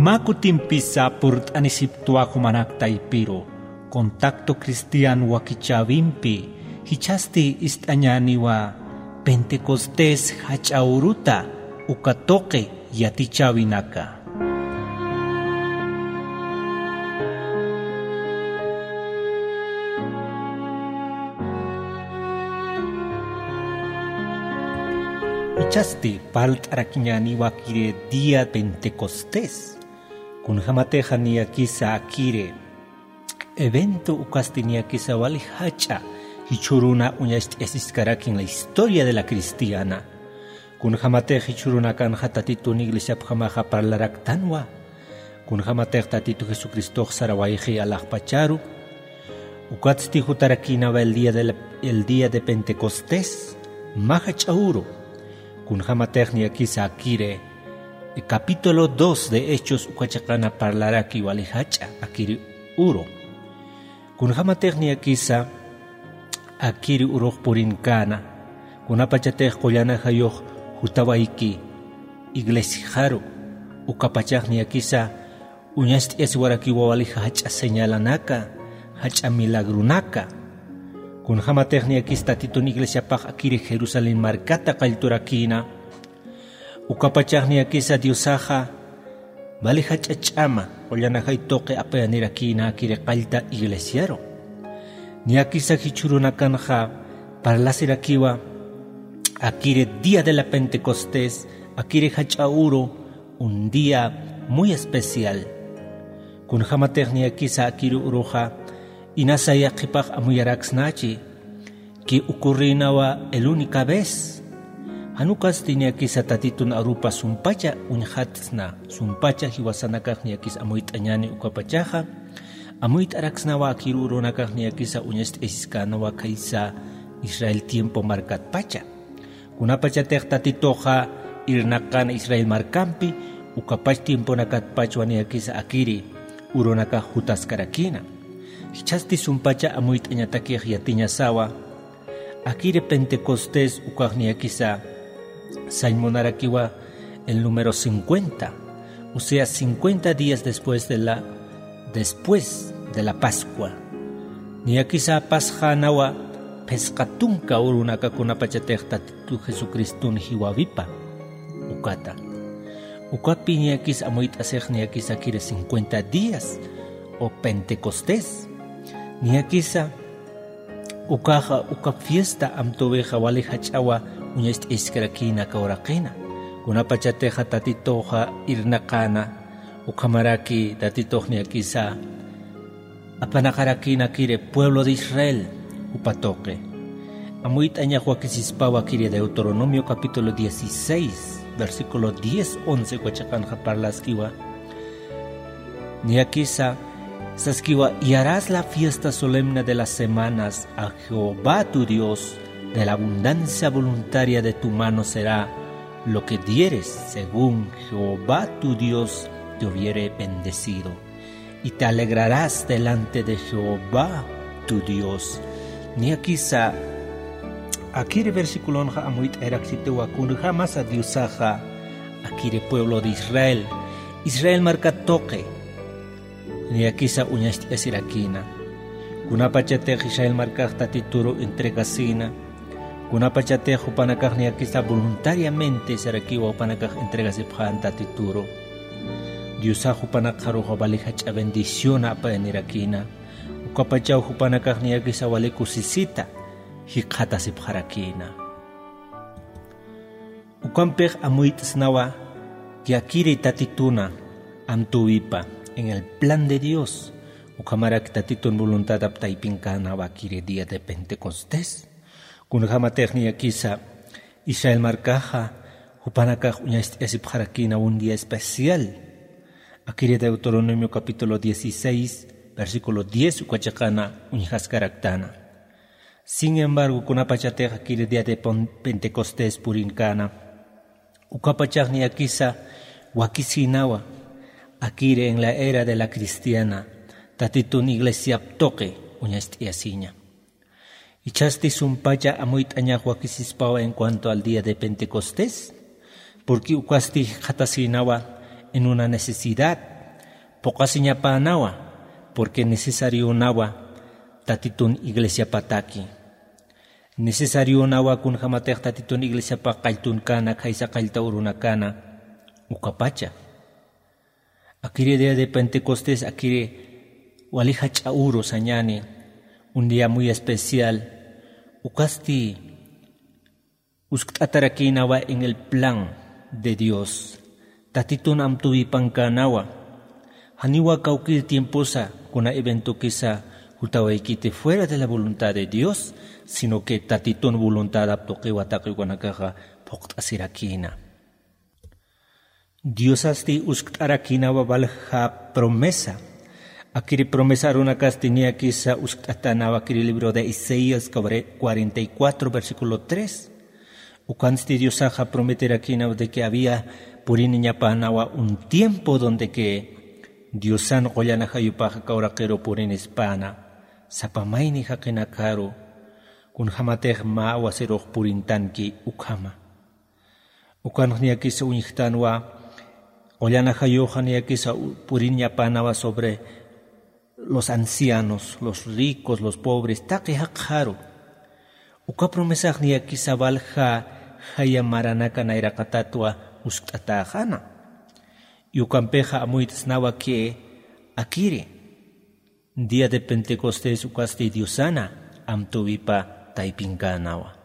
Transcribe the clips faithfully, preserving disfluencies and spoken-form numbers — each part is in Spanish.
Makutimpisa purt anisiptua humanakta ipiro. Contacto cristiano wakichavimpi. Hichasti istañaniwa. Pentecostés hachauruta. Ukatoke yatichavinaca. Hichasti palt arakiñani wakire día Pentecostés. Kun hamateja niakisa akire evento ukasti niakisa wali hacha hichuruna uñast esiskaraki en la historia de la cristiana. Kun hamateja hichuruna kan hatatitu ni iglesia pjamaja parlarak tanwa. Kun hamateja tatitu Jesucristo sarawaiji alajpacharu. Ukatsti hutarakina va el día de el día de Pentecostés. Mahachauro. Kun hamateja niakisa akire el capítulo dos de Hechos ukachakana parlaraki walihacha akiri uro. Kunjama technia kisa akiri uroj purinkana. Kunapachatej koyana hayoj hutawaiki iglesijaru ukapachachnia kisa uñast eswaraki walihacha señalanaka hacha milagrunaka. Kunjama technia kista titun iglesia paj akiri Jerusalén markata kalturakina. Ukapachachnia kisa diosaja valihachachama ollanahay toque apayaniraquina akire qalta iglesiaro. Niakisa hichurunakanja parlasirakiwa akire día de la Pentecostés akire hachauro un día muy especial. Kunjamatechnia kisa akire uroja inasayakipaj amuyaraxnachi que ocurrinawa el única vez. Hanukas tiniakis atatitun arupa sumpacha unhatsna sumpacha hiwasanakaj niakis amuit añani ukapachaja amuit araxnawa akiruronakaj niakisa uñest esiskanawa kaisa Israel tiempo markat pacha kunapachatej tatitoja irnakan Israel markampi ukapach tiempo nakat pachwa niakisa akiri uronakaj hutaskarakina hichasti sumpacha amuit añatakej yatiñasawa akire Pentecostés ukaj niakisa Saimonarakiwa el número cincuenta, o sea, cincuenta días después de la después de la Pascua. Niakisa Pasjanawa pescatunka urunaka kunapachatejta tu Jesucristun hiwavipa ukata. Ukapi niakis amoit asej niakisa kire cincuenta días o Pentecostés. Niakisa ukaja ukap fiesta amtoveja wale hachawa uñast iskarakina kaurakina. Kunapachateja tatitoja irnakana ukamaraki tatitoj niakisa apanakarakina kire pueblo de Israel upatoque. Amuit añahuakisispawa kire Deuteronomio capítulo dieciséis versículo diez once cuachakanja parlaskiwa. Niakisa saskiwa y harás la fiesta solemne de las semanas a Jehová tu Dios. De la abundancia voluntaria de tu mano será lo que dieres, según Jehová tu Dios te hubiere bendecido. Y te alegrarás delante de Jehová tu Dios. Ni aquí sa, aquí el versículo onja amuit eraxitewa kun jamás a diosaja, aquí el pueblo de Israel. Israel marca toque. Ni aquí sa uñast esirakina. Kunapachate Israel marca tatituro entregasina. Kunapachate hupanakaj niakisa voluntariamente sarakiwa hupanakaj entregase pjan tatituro. Diosa hupanakaro hobalihacha bendición apanirakina. Ukapachau hupanakaj niakisa walekusisita hikata sipharakina. Ukampej amuit snawa kiakiri tatituna amtuipa en el plan de Dios. Ukamarak tatitun voluntad aptaipinkana wakire día de Pentecostés. Kunjamatechnia kisa Israel marcaja hupanakaj uñast esipharakina un día especial. Akire Deuteronomio capítulo dieciséis versículo diez ukachakana uñjaskaraktana. Sin embargo, kunapachateja akire día de Pentecostés purinkana. Ukapachachnia kisa wakisinawa akire en la era de la cristiana tatitun iglesia toque uñast asiña. Y chasti sumpacha amuit añahuakisispawa en cuanto al día de Pentecostés, porque ukasti jatasinawa en una necesidad Pokasiña pa nawa, porque necesario nawa tatitun iglesia pataki. Necesario nawa kun hamatek tatitun iglesia pa kaltun kana kaisa kalta uruna kana ukapacha. Akire día de Pentecostés, akire walija chauro sañani, un día muy especial. Ukasti uskatarakinawa nawa en el plan de Dios. Tatitun amtuvi pankanawa. Haniwa kaukir tiemposa kuna evento kisa hutawaikite fuera de la voluntad de Dios, sino que tatitun voluntad aptoque wataki wanakaja pokt asirakina. Dios asti usktarakinawa valja promesa. Akiri promesa runa castinia kisa usktatanawa akiri libro de Isaías cuarenta y cuatro versículo tres. Ukansti Dios aja prometeraquina de que había puriniñapanawa un tiempo donde que Diosan qoyana hayupaja kauraqero purin hispana sapamaini hakinakaro kun hamatej ma waseroq purintanki ukhama ukanhnia kisa uñihtanwa qoyana hayuhania kisa purinñapanawa sobre los ancianos, los ricos, los pobres, taqi haqharu uka promesaqnia kisa valja hayamaranaca nairaqatatwa usktatajana. Yukampeja amuitas nawa que akire día de Pentecostés ukasti Diosana amtuvipa taipinka nawa.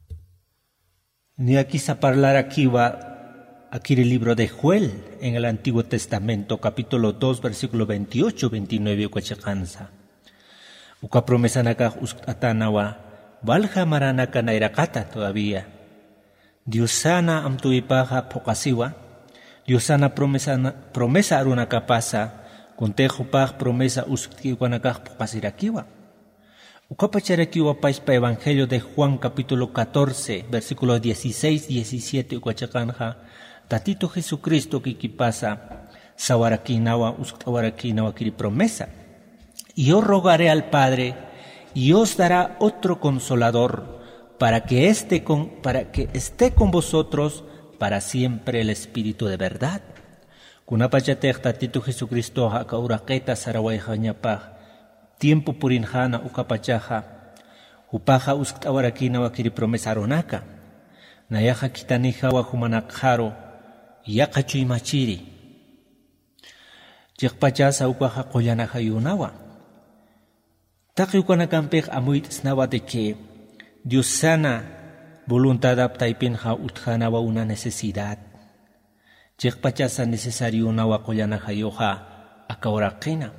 Ni aquí sa hablar aquí va akire libro de Joel en el Antiguo Testamento capítulo dos versículo veintiocho veintinueve ukachakansa. Uka promesa naka uskatanawa valja maranaka nairakata todavía. Diosana amtuvipaja pokasiwa. Diosana promesa promesa aruna kapasa contejo pag promesa uskiwanakaj pokasirakiwa. Ukapacharakiwa paispa Evangelio de Juan capítulo catorce versículos dieciséis diecisiete ukachakanja tatito Jesucristo kikipasa sawarakinawa uskawarakinawa kiri promesa. Y yo rogaré al Padre y os dará otro consolador para que esté con para que esté con vosotros para siempre el Espíritu de verdad. Kunapachatej tatito Jesucristo hakauraqeta sarawayjañapaj tiempo purinjana ukapachaja upaja usktawarakinawa kiri promesaronaka nayaja kitanijawa humanakjaro yaqachuy machiri chiqpachasa ukaja qoyanajayunawa taqi ukanakampej amuytisnawa de que Dios sana voluntad aptaipinja utjanawa una necesidad. Chekpachasa necesario nawa qoyanajayoja akauraqina.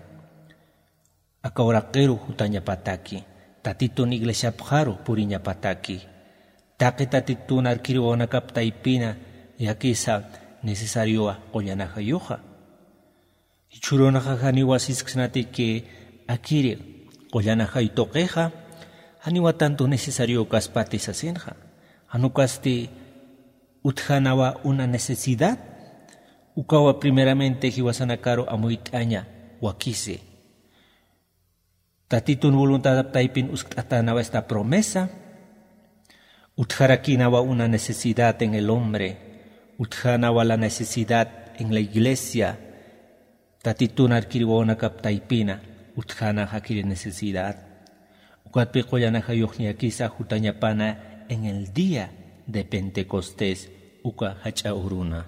Akauraqero hutañapataki. Tatitun iglesia pjaro puriñapataki. Taqi tatitun arkiriwana kaptaipina yakisa necesario qoyanajayoja. Ichuronajajaniwa sisknati que akiri qoyanajaytoqeja haniwa tanto necesario kaspatis asenja. Anukasti utjanawa una necesidad, ukawa primeramente hiwasanakaro amuitaña wakise. Tatitun voluntad taipin uskatanawa esta promesa, utjarakinawa una necesidad en el hombre, utjanawa la necesidad en la iglesia, tatitun arkiriwana kaptaipina, utjana hakiri necesidad. Ukatpi qoyanajayuhnia kisa hutañapana en el día de Pentecostés uka hachauruna.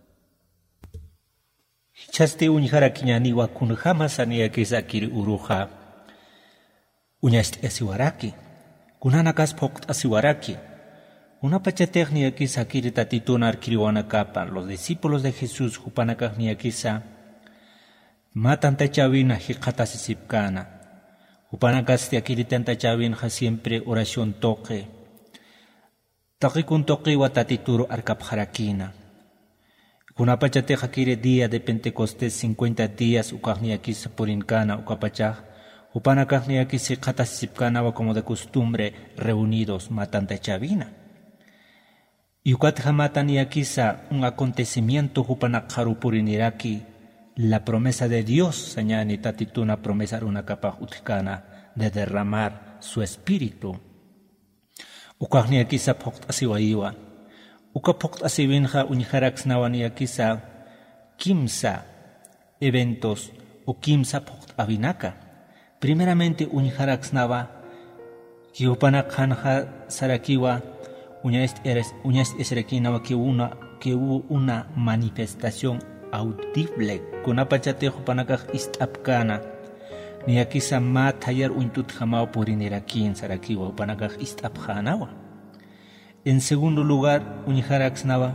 Hichaste uñjarakiñaniwa kunjama sania kisa kiri uruja uñast asiwaraki kunanakas pokt asiwaraki una pachatechnia kisa kiri tatitunar kiriwana kapa los discípulos de Jesús hupanakajnia kisa matan tachavina hiqatasisipkana upanakas tiakiri tantachavina siempre oración toque Takikun toqui watatituro arkapjarakina. Kunapachate hakire día de Pentecostés cincuenta días ukajniakis purinkana ukapachaj. Upanakajniakis qatasipkanawa como de costumbre reunidos matanta chavina. Y ukatjamataniakisa un acontecimiento upanakharu puriniraki la promesa de Dios sañani tatituna promesa una kapaj utkana de derramar su espíritu. Ukahnia kisa pokt asiwaiwa. Uka pokt asiwinja unjarax nawania kisa kimsa eventos ukimsa abinaka. Primeramente uñjaraksnava que upanakanja sarakiwa uñast eres uñast esrekinawa que una que hubo una manifestación audible con apachate upanakaj istapkana ni aquí sama tayar untut jamao puriniraki en sarakiwa upanakaj istapjanawa. En segundo lugar uñjaraksnava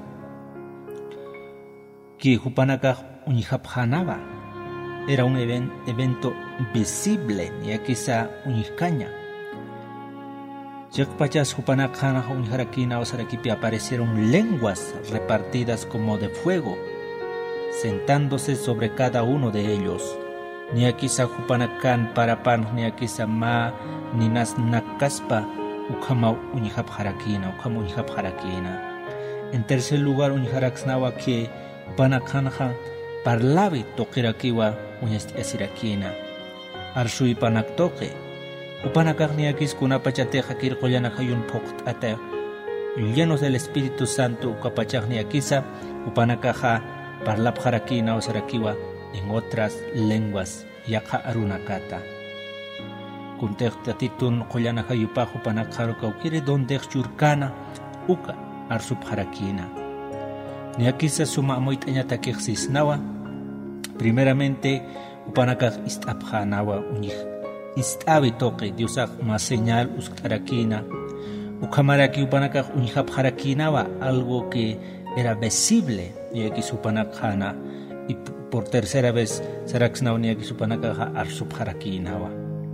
que upanakaj uñjapjanava era un even, evento visible y aquí sa uñjcaña. Yakpachas Jupanakana Unjarakina o Sarakipi aparecieron lenguas repartidas como de fuego, sentándose sobre cada uno de ellos. Ni aquí sa Jupanakan parapan, ni aquí sa ma, ni nas nakaspa, ukama unjapjarakina, ukama unjapjarakina. En tercer lugar, unjaraksnawa que Upanakanja parlavi tokirakiwa uñasitiasirakina. Arshui panaktoke. Upanakagniakis kunapachateja kirqollanajayun poqt'ata llenos del Espíritu Santo ukapachagniakisa upanakaja parlapjarakina osarakiwa en otras lenguas yaqa arunakata. Kuntejtatitun qollanajayupaj upanakjaruka ukire donde churkana uka arsupjarakina. Niakisa suma moitañatakexisnawa primeramente upanakaj istapjanawa uñij istabi toque diosaj ma señal uskarakina ukamaraki upanakaj uñjapjarakinawa algo que era visible niaki supanakjana y por tercera vez saraksnaw niaki supanakaja arsupjarakinawa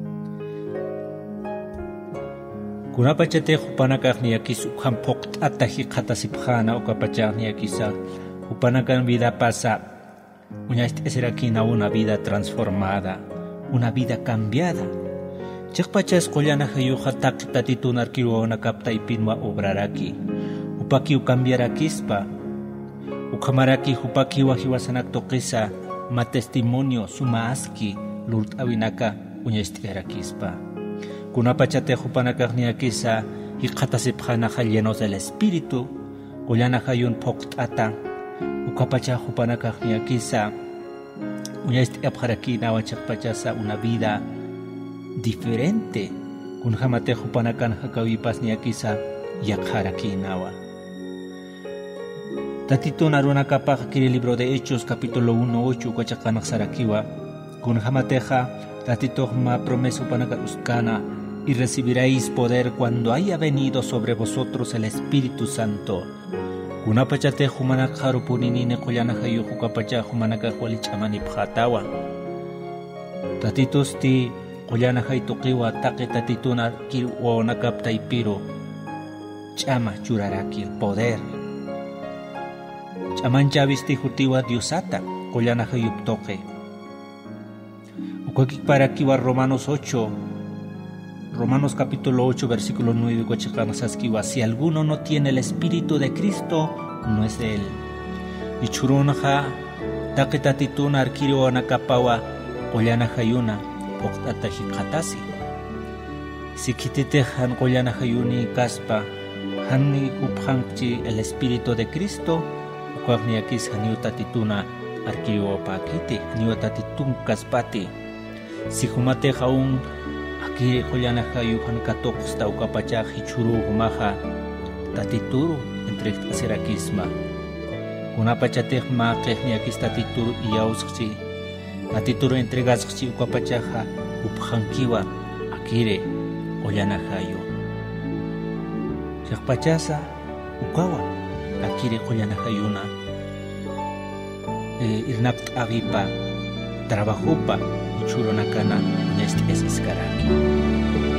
kunapachate upanakaj niaki sukhan poqt'ata hiqatasipjana ukapachaj niaki sa upanakan vida pasa uñasitiasirakina una vida transformada, una vida cambiada. Chikpachas qollanajayuqa taqtatitunar kiruwana kaptaypinwa obraraki. Upaki ukambiarakispa. Ukamaraki upakiwa hiwasanak toqisa ma testimonio suma aski lurt awinaka uñasitiarakispa. Kunapachate upanakaqniakisa hiqatasipjanaja llenos del Espíritu, qollanajayun poqt'ata ukapacha upanakaqniakisa uñasitiapjarakina wachaqpachasa una vida diferente kun jamate upanakan hakawipas niakisa yaqharakinawa. Tatitun arunakapaj kiri libro de Hechos capítulo uno ocho kwachaqanaq sarakiwa kun jamateja tatitoqma promesa upanaka uskana y recibiréis poder cuando haya venido sobre vosotros el Espíritu Santo. Kunapachate humanak harupuninine qollanajayuq ukapacha humanaka walichamani pjatawa. Tatitos ti qollanajay tuqiwa taqi tatituna kirwanakaptaypiro chama churaraki el poder. Chamanchavisti hutiwa diosata qollanajayuq toqe. Ukakikparakiwa Romanos ocho Romanos capítulo ocho, versículo nueve, si alguno no tiene el Espíritu de Cristo, no es de él. Y churunaja, taquetatituna arquirio anakapawa, qollanajayuna, poqtatajikatasi. Si kititejan qollanajayuni kaspa, hanni uphanchi el Espíritu de Cristo, ukagniakis haniutatituna arquirio pakiti, haniutatitun kaspati. Si humateja un aquí qollanajayuhan katoqsta ukapachaj hichuru humaja tatituru entre asirakisma kunapachatej ma qejniakis tatituru iyausqchi tatituru entregasqchi ukapachaja upjankiwa akire qollanajayo qejpachasa ukawa akire qollanajayuna eh, irnakt agipa trabajupa churunakana nesti es eskaraki.